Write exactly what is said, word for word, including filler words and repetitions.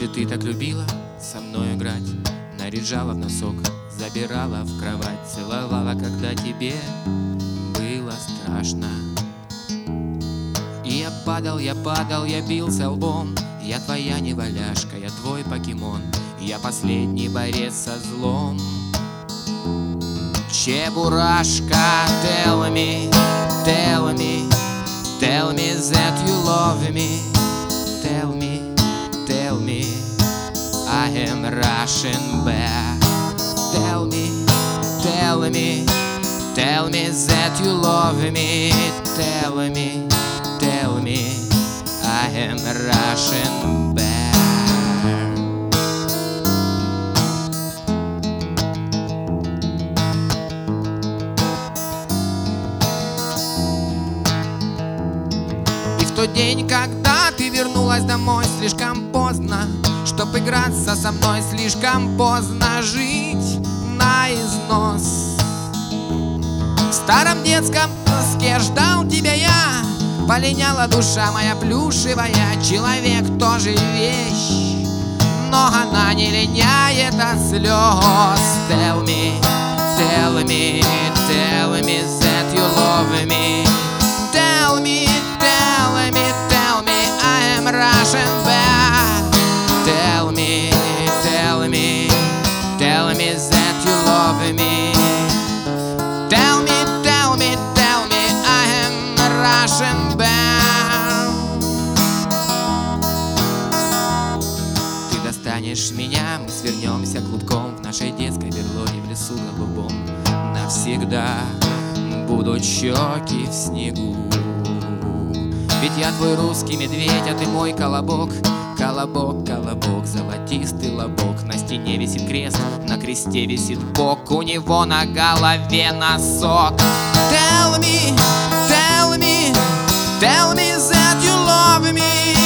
ты так любила со мной играть, наряжала в носок, забирала в кровать, целовала, когда тебе было страшно. И я падал, я падал, я бился лбом. Я твоя неваляшка, я твой покемон, я последний борец со злом. Чебурашка, tell me, tell me, tell me that you love me. Tell me, tell me, I am Russian bear. Tell me, tell me, tell me that you love me. Tell me, tell me, I am Russian bear. И в тот день, когда ты вернулась домой слишком поздно, чтоб играться со мной, слишком поздно жить на износ. В старом детском носке ждал тебя я, полиняла душа моя плюшевая. Человек тоже вещь, но она не линяет от слез. Tell me, tell me, tell me that you love me. Tell me, tell me, tell me I am Russian bear. Tell me, tell me, tell me that you love me. Tell me, tell me, tell me I am Russian bear. Ты достанешь меня, мы свернемся клубком в нашей детской берлоге в лесу голубом. Навсегда будут щеки в снегу. Ведь я твой русский медведь, а ты мой колобок. Колобок, колобок, золотистый лобок. На стене висит крест, на кресте висит Бог. У него на голове носок. Tell me, tell me, tell me that you love me.